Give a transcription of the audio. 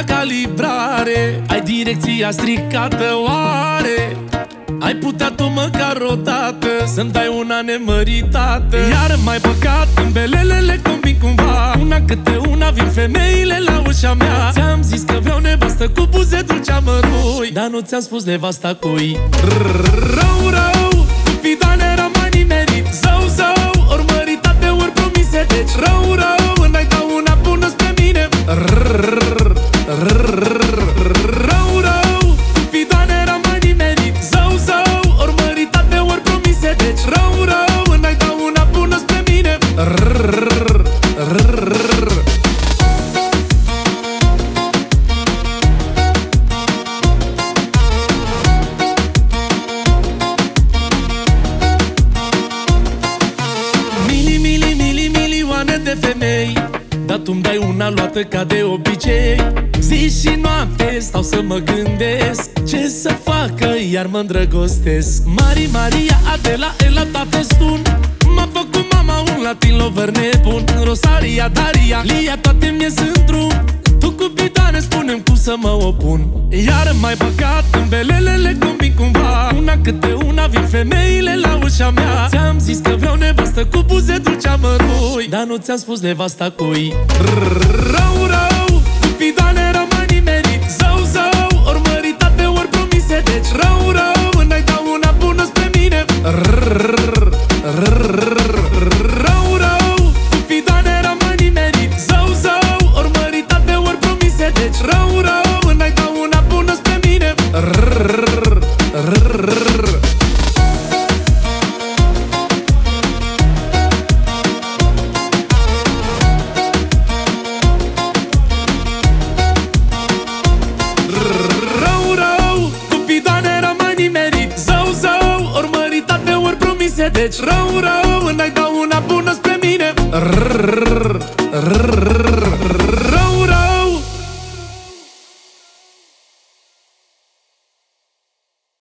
la calibrare. Ai direcția stricată, oare? Ai putea tu măcar o dată să-mi dai una nemăritată? Iar mai păcat, în belelele combin cumva. Una câte una vin femeile la ușa mea. Ți-am zis că vreau nevastă cu buze dulce amărui, dar nu ți-am spus nevasta cui. Rău, rău, cupidane rău mai nimerit. Zău, zău, ori măritate, ori promise. Deci rău, rău, n-ai da una bună spre mine. Rău, rău, cupidane rău mai nimerit. Zău, zău, ori măritate, ori promise. Deci rău, rău, n-ai da una bună spre mine. De femei, dar tu-mi dai una luată ca de obicei. Zi și noapte stau să mă gândesc ce să fac, că iar mă îndrăgostesc. Maria, Adela, Ela, toate stun. M-a făcut mama un latin lover nebun. Rosaria, Daria, Lia, toate mie sunt drum. Tu cupidane spune-mi cum să mă opun. Iar mai păcat, în belelele combin cumva. Una câte una vin femeile la ușa mea. Ți-am zis că vreau nevastă cu buze dulce amărui, dar nu ți-am spus nevasta cui. Rău, rău, cupidane rău mai nimerit. Zău, zău, ori măritate, ori promise. Deci rău, rău, n-ai da una bună spre mine. Rău, rău, cupidane rău mai nimerit. Zău, zău, ori măritate, ori promise. Deci rău, rău, n-ai da una bună spre mine. Deci rău, rău, n-ai da una bună spre mine.